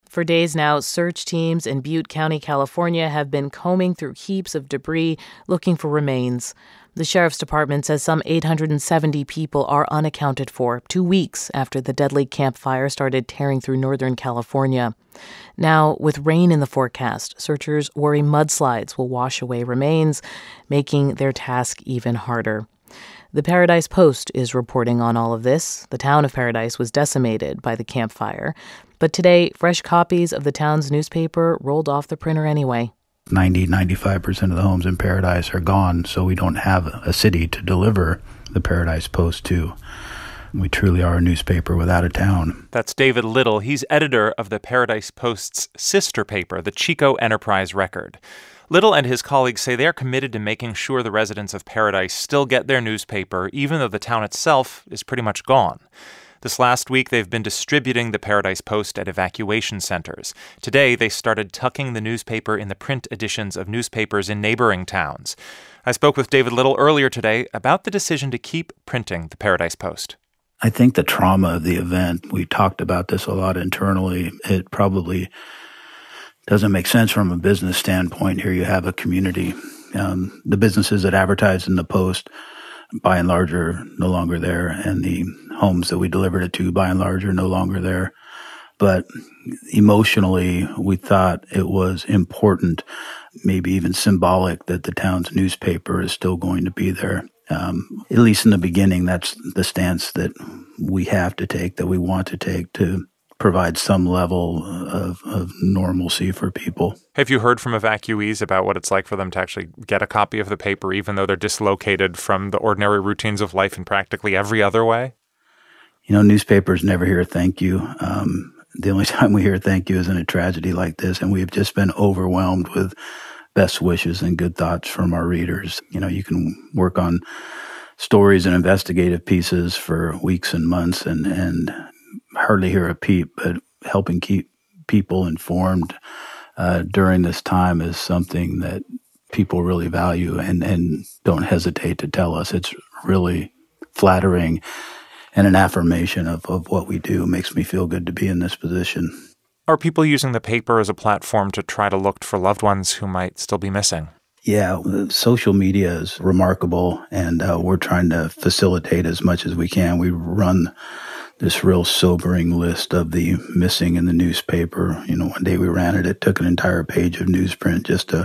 For days now, search teams in Butte County, California, have been combing through heaps of debris looking for remains. The sheriff's department says some 870 people are unaccounted for 2 weeks after the deadly Camp Fire started tearing through Northern California. Now, with rain in the forecast, searchers worry mudslides will wash away remains, making their task even harder. The Paradise Post is reporting on all of this. The town of Paradise was decimated by the Camp Fire. But today, fresh copies of the town's newspaper rolled off the printer anyway. 95% of the homes in Paradise are gone, so we don't have a city to deliver the Paradise Post to. We truly are a newspaper without a town. That's David Little. He's editor of the Paradise Post's sister paper, the Chico Enterprise Record. Little and his colleagues say they're committed to making sure the residents of Paradise still get their newspaper, even though the town itself is pretty much gone. This last week, they've been distributing the Paradise Post at evacuation centers. Today, they started tucking the newspaper in the print editions of newspapers in neighboring towns. I spoke with David Little earlier today about the decision to keep printing the Paradise Post. I think the trauma of the event, we talked about this a lot internally, it probably doesn't make sense from a business standpoint. Here you have a community. The businesses that advertise in the Post, by and large, are no longer there, and the homes that we delivered it to, by and large, are no longer there. But emotionally, we thought it was important, maybe even symbolic, that the town's newspaper is still going to be there. At least in the beginning, that's the stance that we have to take, that we want to take, to provide some level of normalcy for people. Have you heard from evacuees about what it's like for them to actually get a copy of the paper, even though they're dislocated from the ordinary routines of life in practically every other way? You know, newspapers never hear thank you. The only time we hear thank you is in a tragedy like this, and we've just been overwhelmed with best wishes and good thoughts from our readers. You know, you can work on stories and investigative pieces for weeks and months and hardly hear a peep, but helping keep people informed during this time is something that people really value and don't hesitate to tell us. It's really flattering and an affirmation of what we do. It makes me feel good to be in this position. Are people using the paper as a platform to try to look for loved ones who might still be missing? Yeah, social media is remarkable, and we're trying to facilitate as much as we can. We run this real sobering list of the missing in the newspaper. You know, one day we ran it. It took an entire page of newsprint just to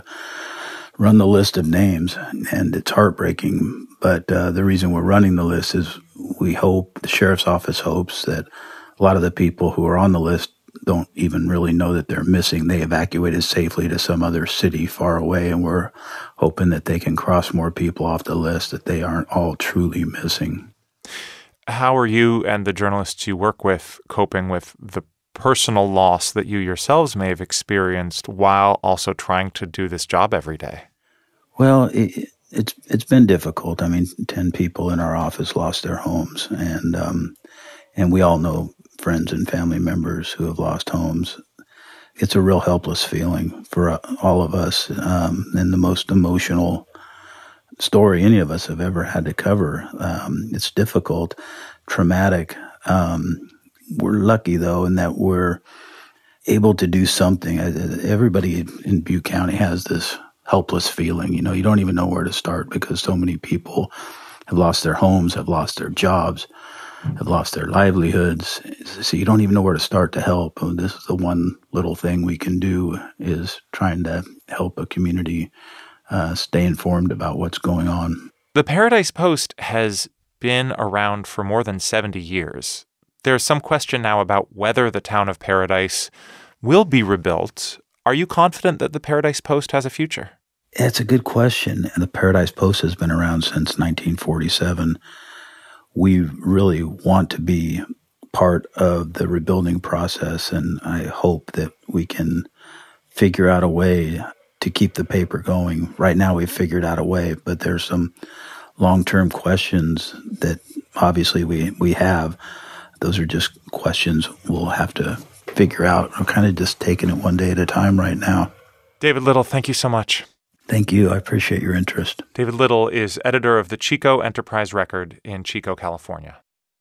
run the list of names, and it's heartbreaking. But the reason we're running the list is we hope, the sheriff's office hopes, that a lot of the people who are on the list don't even really know that they're missing. They evacuated safely to some other city far away, and we're hoping that they can cross more people off the list, that they aren't all truly missing. How are you and the journalists you work with coping with the personal loss that you yourselves may have experienced while also trying to do this job every day? Well, it's been difficult. I mean, 10 people in our office lost their homes, and we all know friends and family members who have lost homes. It's a real helpless feeling for all of us, and the most emotional story any of us have ever had to cover. It's difficult, traumatic. We're lucky, though, in that we're able to do something. Everybody in Butte County has this helpless feeling. You know, you don't even know where to start because so many people have lost their homes, have lost their jobs, have lost their livelihoods. So you don't even know where to start to help. And this is the one little thing we can do, is trying to help a community stay informed about what's going on. The Paradise Post has been around for more than 70 years. There's some question now about whether the town of Paradise will be rebuilt. Are you confident that the Paradise Post has a future? It's a good question. And the Paradise Post has been around since 1947. We really want to be part of the rebuilding process, and I hope that we can figure out a way to keep the paper going. Right now we've figured out a way, but there's some long-term questions that obviously we have. Those are just questions we'll have to figure out. I'm kind of just taking it one day at a time right now. David Little, thank you so much. Thank you. I appreciate your interest. David Little is editor of the Chico Enterprise Record in Chico, California.